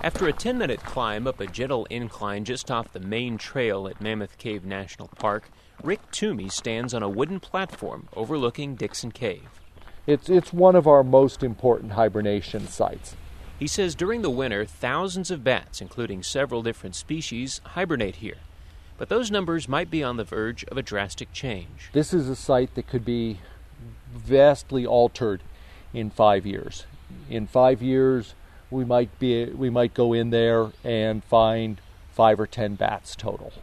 After a 10-minute climb up a gentle incline just off the main trail at Mammoth Cave National Park, Rick Toomey stands on a wooden platform overlooking Dixon Cave. It's one of our most important hibernation sites. He says during the winter, thousands of bats, including several different species, hibernate here. But those numbers might be on the verge of a drastic change. This is a site that could be vastly altered in 5 years. In 5 years, we might go in there and find 5 or 10 bats total.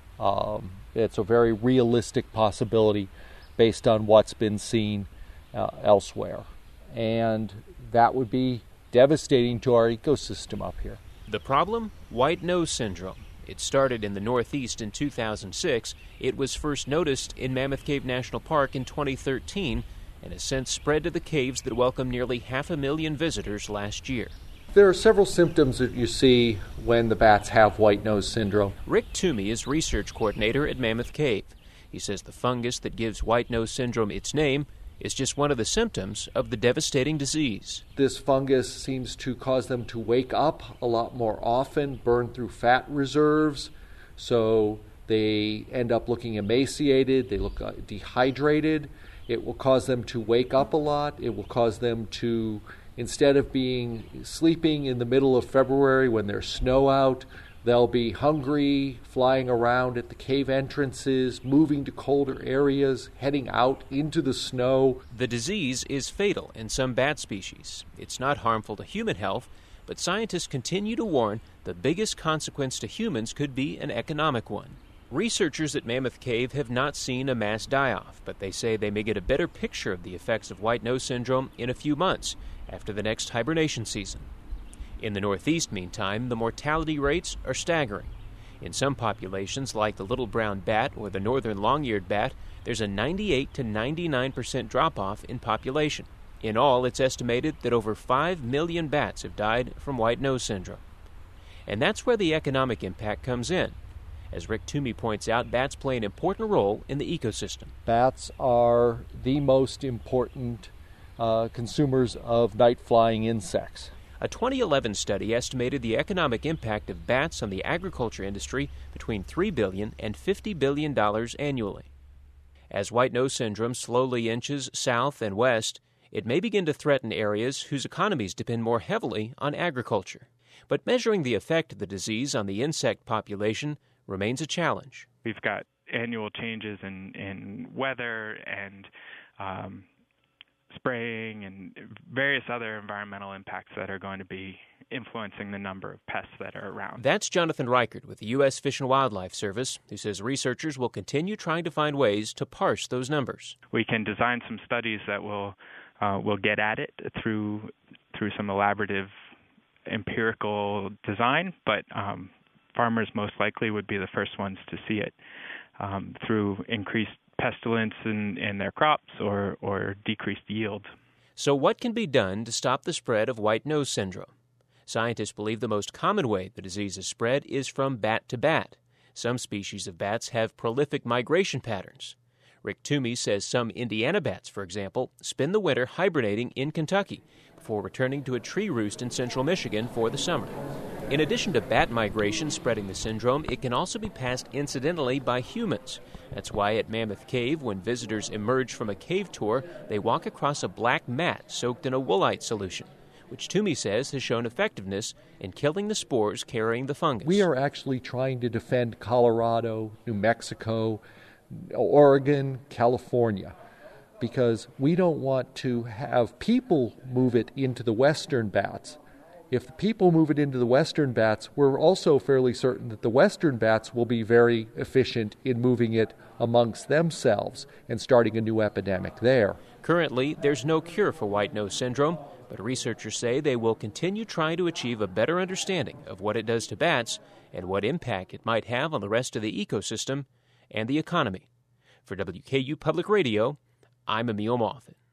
It's a very realistic possibility based on what's been seen elsewhere. And that would be devastating to our ecosystem up here. The problem? White nose syndrome. It started in the Northeast in 2006. It was first noticed in Mammoth Cave National Park in 2013 and has since spread to the caves that welcomed nearly 500,000 visitors last year. There are several symptoms that you see when the bats have white nose syndrome. Rick Toomey is research coordinator at Mammoth Cave. He says the fungus that gives white nose syndrome its name is just one of the symptoms of the devastating disease. This fungus seems to cause them to wake up a lot more often, burn through fat reserves, so they end up looking emaciated, they look dehydrated. It will cause them to wake up a lot. It will cause them to, instead of sleeping in the middle of February when there's snow out, they'll be hungry, flying around at the cave entrances, moving to colder areas, heading out into the snow. The disease is fatal in some bat species. It's not harmful to human health, but scientists continue to warn the biggest consequence to humans could be an economic one. Researchers at Mammoth Cave have not seen a mass die-off, but they say they may get a better picture of the effects of white nose syndrome in a few months after the next hibernation season. In the Northeast, meantime, the mortality rates are staggering. In some populations, like the little brown bat or the northern long-eared bat, there's a 98 to 99% drop-off in population. In all, it's estimated that over 5 million bats have died from white nose syndrome. And that's where the economic impact comes in. As Rick Toomey points out, bats play an important role in the ecosystem. Bats are the most important consumers of night-flying insects. A 2011 study estimated the economic impact of bats on the agriculture industry between $3 billion and $50 billion annually. As white nose syndrome slowly inches south and west, it may begin to threaten areas whose economies depend more heavily on agriculture. But measuring the effect of the disease on the insect population remains a challenge. We've got annual changes in weather and spraying and various other environmental impacts that are going to be influencing the number of pests that are around. That's Jonathan Reichert with the U.S. Fish and Wildlife Service, who says researchers will continue trying to find ways to parse those numbers. We can design some studies that will get at it through some elaborative empirical design, but farmers most likely would be the first ones to see it through increased pestilence in their crops or decreased yield. So what can be done to stop the spread of white nose syndrome? Scientists believe the most common way the disease is spread is from bat to bat. Some species of bats have prolific migration patterns. Rick Toomey says some Indiana bats, for example, spend the winter hibernating in Kentucky before returning to a tree roost in central Michigan for the summer. In addition to bat migration spreading the syndrome, it can also be passed incidentally by humans. That's why at Mammoth Cave, when visitors emerge from a cave tour, they walk across a black mat soaked in a woolite solution, which Toomey says has shown effectiveness in killing the spores carrying the fungus. We are actually trying to defend Colorado, New Mexico, Oregon, California, because we don't want to have people move it into the western bats. If the people move it into the western bats, we're also fairly certain that the western bats will be very efficient in moving it amongst themselves and starting a new epidemic there. Currently, there's no cure for white nose syndrome, but researchers say they will continue trying to achieve a better understanding of what it does to bats and what impact it might have on the rest of the ecosystem and the economy. For WKU Public Radio, I'm Emil Moffat.